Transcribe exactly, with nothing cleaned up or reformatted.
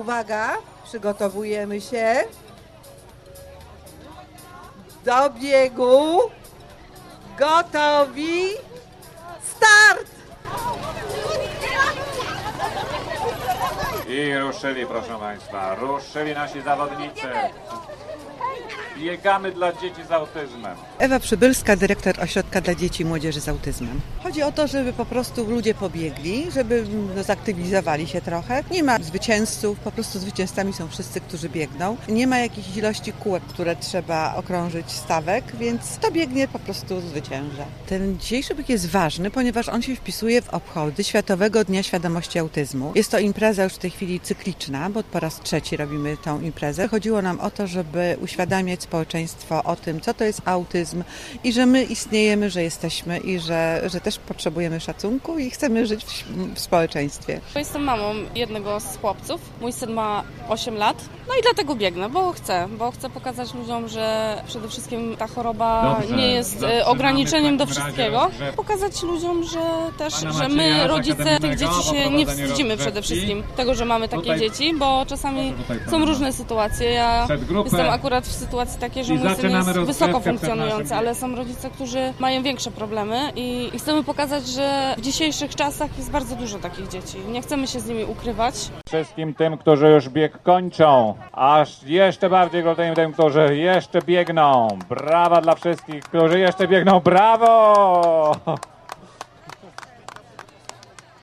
uwaga, przygotowujemy się do biegu. Gotowi, start! I ruszyli, proszę Państwa, ruszyli nasi zawodnicy. Biegamy dla dzieci z autyzmem. Ewa Przybylska, dyrektor Ośrodka dla Dzieci i Młodzieży z Autyzmem. Chodzi o to, żeby po prostu ludzie pobiegli, żeby no, zaktywizowali się trochę. Nie ma zwycięzców, po prostu zwycięzcami są wszyscy, którzy biegną. Nie ma jakiejś ilości kółek, które trzeba okrążyć, stawek, więc to biegnie po prostu zwycięża. Ten dzisiejszy bieg jest ważny, ponieważ on się wpisuje w obchody Światowego Dnia Świadomości Autyzmu. Jest to impreza już w tej chwili cykliczna, bo po raz trzeci robimy tą imprezę. Chodziło nam o to, żeby uświadamiać społeczeństwo o tym, co to jest autyzm i że my istniejemy, że jesteśmy i że, że też potrzebujemy szacunku i chcemy żyć w, w społeczeństwie. Jestem mamą jednego z chłopców. Mój syn ma osiem lat. No i dlatego biegnę, bo chcę, bo chcę pokazać ludziom, że przede wszystkim ta choroba Dobrze, nie jest ograniczeniem do wszystkiego. Pokazać ludziom, że też, że my, rodzice tych dzieci, się nie wstydzimy przede wszystkim tego, że mamy takie dzieci, bo czasami są różne sytuacje. Ja jestem akurat w sytuacji takiej, że mój syn jest wysoko funkcjonujący, ale są rodzice, którzy mają większe problemy i chcemy pokazać, że w dzisiejszych czasach jest bardzo dużo takich dzieci. Nie chcemy się z nimi ukrywać. Wszystkim tym, którzy już bieg kończą, aż jeszcze bardziej gratuluję tym, którzy jeszcze biegną. Brawa dla wszystkich, którzy jeszcze biegną. Brawo!